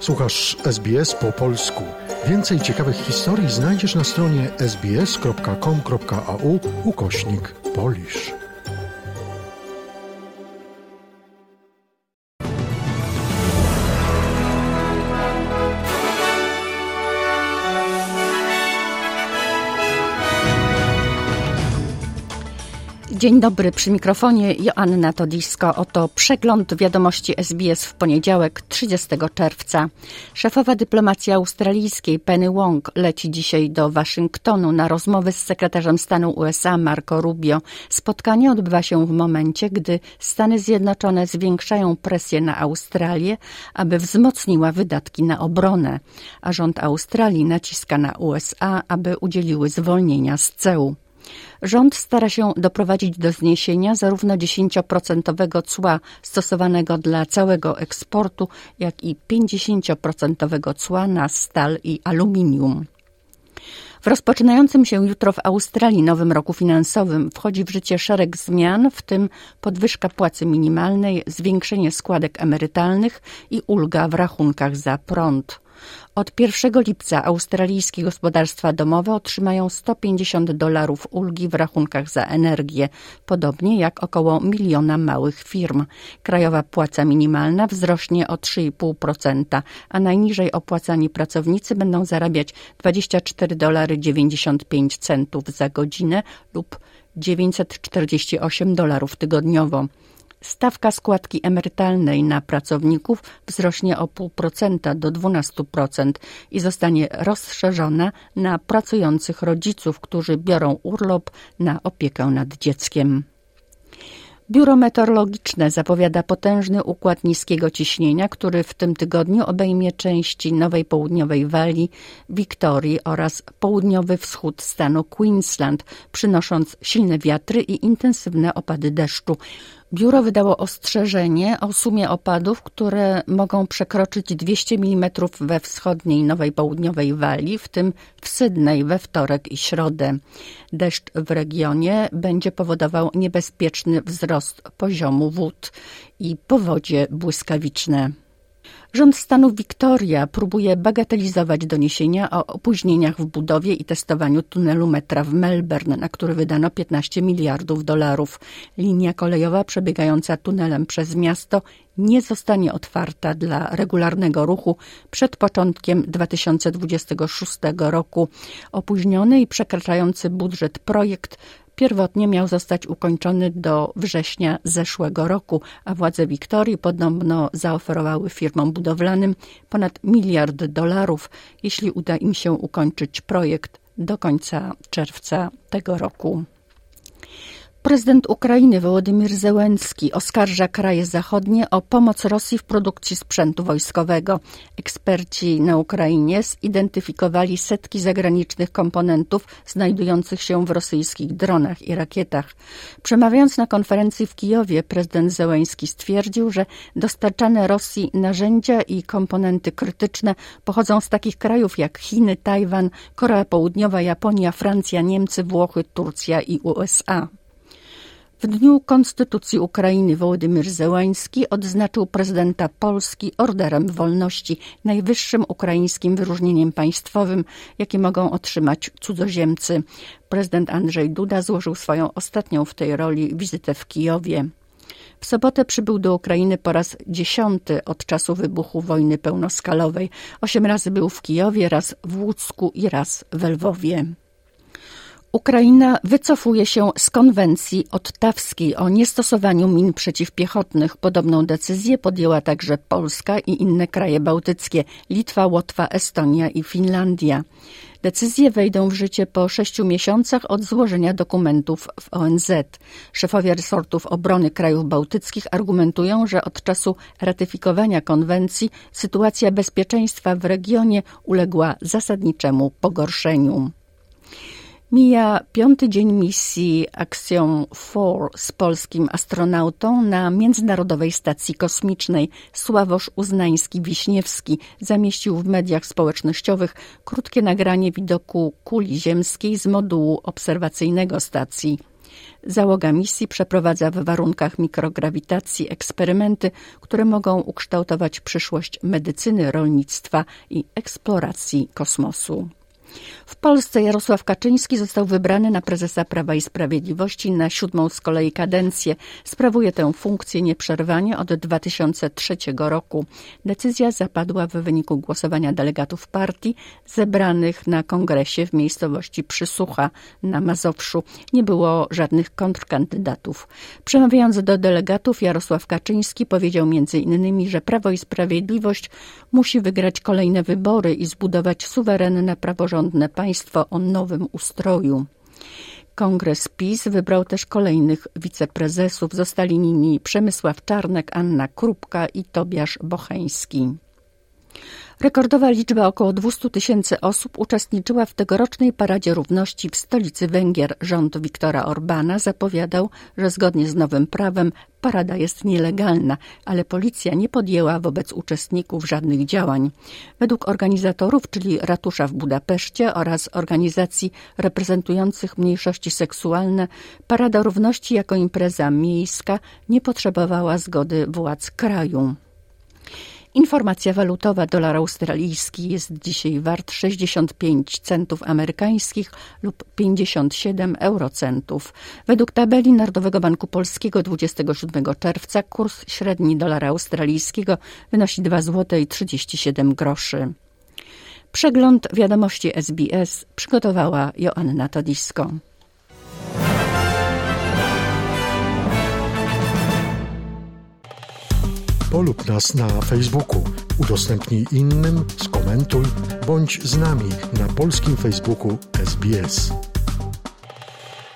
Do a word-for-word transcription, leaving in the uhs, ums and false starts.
Słuchasz S B S po polsku. Więcej ciekawych historii znajdziesz na stronie sbs.com.au ukośnik Polish. Dzień dobry, przy mikrofonie Joanna Todisko. Oto przegląd wiadomości S B S w poniedziałek, trzydziestego czerwca. Szefowa dyplomacji australijskiej Penny Wong leci dzisiaj do Waszyngtonu na rozmowy z sekretarzem stanu U S A Marco Rubio. Spotkanie odbywa się w momencie, gdy Stany Zjednoczone zwiększają presję na Australię, aby wzmocniła wydatki na obronę, a rząd Australii naciska na U S A, aby udzieliły zwolnienia z ceł. Rząd stara się doprowadzić do zniesienia zarówno dziesięcioprocentowego cła stosowanego dla całego eksportu, jak i pięćdziesięcioprocentowego cła na stal i aluminium. W rozpoczynającym się jutro w Australii nowym roku finansowym wchodzi w życie szereg zmian, w tym podwyżka płacy minimalnej, zwiększenie składek emerytalnych i ulga w rachunkach za prąd. Od pierwszego lipca australijskie gospodarstwa domowe otrzymają sto pięćdziesiąt dolarów ulgi w rachunkach za energię, podobnie jak około miliona małych firm. Krajowa płaca minimalna wzrośnie o trzy i pół procent, a najniżej opłacani pracownicy będą zarabiać dwadzieścia cztery dolary dziewięćdziesiąt pięć centów za godzinę lub dziewięćset czterdzieści osiem dolarów tygodniowo. Stawka składki emerytalnej na pracowników wzrośnie o pół procenta do dwunastu procent i zostanie rozszerzona na pracujących rodziców, którzy biorą urlop na opiekę nad dzieckiem. Biuro Meteorologiczne zapowiada potężny układ niskiego ciśnienia, który w tym tygodniu obejmie części Nowej Południowej Walii, Wiktorii oraz południowy wschód stanu Queensland, przynosząc silne wiatry i intensywne opady deszczu. Biuro wydało ostrzeżenie o sumie opadów, które mogą przekroczyć dwieście milimetrów we wschodniej Nowej Południowej Walii, w tym w Sydney we wtorek i środę. Deszcz w regionie będzie powodował niebezpieczny wzrost poziomu wód i powodzie błyskawiczne. Rząd stanu Wiktoria próbuje bagatelizować doniesienia o opóźnieniach w budowie i testowaniu tunelu metra w Melbourne, na który wydano piętnaście miliardów dolarów. Linia kolejowa przebiegająca tunelem przez miasto nie zostanie otwarta dla regularnego ruchu przed początkiem dwa tysiące dwudziestego szóstego roku. Opóźniony i przekraczający budżet projekt pierwotnie miał zostać ukończony do września zeszłego roku, a władze Wiktorii podobno zaoferowały firmom budowlanym ponad miliard dolarów, jeśli uda im się ukończyć projekt do końca czerwca tego roku. Prezydent Ukrainy Wołodymyr Zełenski oskarża kraje zachodnie o pomoc Rosji w produkcji sprzętu wojskowego. Eksperci na Ukrainie zidentyfikowali setki zagranicznych komponentów znajdujących się w rosyjskich dronach i rakietach. Przemawiając na konferencji w Kijowie, prezydent Zełenski stwierdził, że dostarczane Rosji narzędzia i komponenty krytyczne pochodzą z takich krajów jak Chiny, Tajwan, Korea Południowa, Japonia, Francja, Niemcy, Włochy, Turcja i U S A. W dniu Konstytucji Ukrainy Wołodymyr Zełański odznaczył prezydenta Polski Orderem Wolności, najwyższym ukraińskim wyróżnieniem państwowym, jakie mogą otrzymać cudzoziemcy. Prezydent Andrzej Duda złożył swoją ostatnią w tej roli wizytę w Kijowie. W sobotę przybył do Ukrainy po raz dziesiąty od czasu wybuchu wojny pełnoskalowej. Osiem razy był w Kijowie, raz w Łucku i raz w Lwowie. Ukraina wycofuje się z konwencji ottawskiej o niestosowaniu min przeciwpiechotnych. Podobną decyzję podjęła także Polska i inne kraje bałtyckie, Litwa, Łotwa, Estonia i Finlandia. Decyzje wejdą w życie po sześciu miesiącach od złożenia dokumentów w O N Z. Szefowie resortów obrony krajów bałtyckich argumentują, że od czasu ratyfikowania konwencji sytuacja bezpieczeństwa w regionie uległa zasadniczemu pogorszeniu. Mija piąty dzień misji Axiom cztery z polskim astronautą na Międzynarodowej Stacji Kosmicznej. Sławosz Uznański-Wiśniewski zamieścił w mediach społecznościowych krótkie nagranie widoku kuli ziemskiej z modułu obserwacyjnego stacji. Załoga misji przeprowadza w warunkach mikrograwitacji eksperymenty, które mogą ukształtować przyszłość medycyny, rolnictwa i eksploracji kosmosu. W Polsce Jarosław Kaczyński został wybrany na prezesa Prawa i Sprawiedliwości na siódmą z kolei kadencję. Sprawuje tę funkcję nieprzerwanie od dwa tysiące trzeciego roku. Decyzja zapadła w wyniku głosowania delegatów partii zebranych na kongresie w miejscowości Przysłucha na Mazowszu. Nie było żadnych kontrkandydatów. Przemawiając do delegatów, Jarosław Kaczyński powiedział między innymi, że Prawo i Sprawiedliwość musi wygrać kolejne wybory i zbudować suwerenne, praworządne państwo o nowym ustroju. Kongres PiS wybrał też kolejnych wiceprezesów. Zostali nimi Przemysław Czarnek, Anna Krupka i Tobiasz Bocheński. Rekordowa liczba około dwieście tysięcy osób uczestniczyła w tegorocznej Paradzie Równości w stolicy Węgier. Rząd Viktora Orbana zapowiadał, że zgodnie z nowym prawem parada jest nielegalna, ale policja nie podjęła wobec uczestników żadnych działań. Według organizatorów, czyli ratusza w Budapeszcie oraz organizacji reprezentujących mniejszości seksualne, Parada Równości jako impreza miejska nie potrzebowała zgody władz kraju. Informacja walutowa: dolar australijski jest dzisiaj wart sześćdziesiąt pięć centów amerykańskich lub pięćdziesiąt siedem eurocentów. Według tabeli Narodowego Banku Polskiego dwudziestego siódmego czerwca kurs średni dolara australijskiego wynosi dwa złote trzydzieści siedem groszy. Przegląd wiadomości S B S przygotowała Joanna Todisko. Polub nas na Facebooku, udostępnij innym, skomentuj, bądź z nami na polskim Facebooku S B S.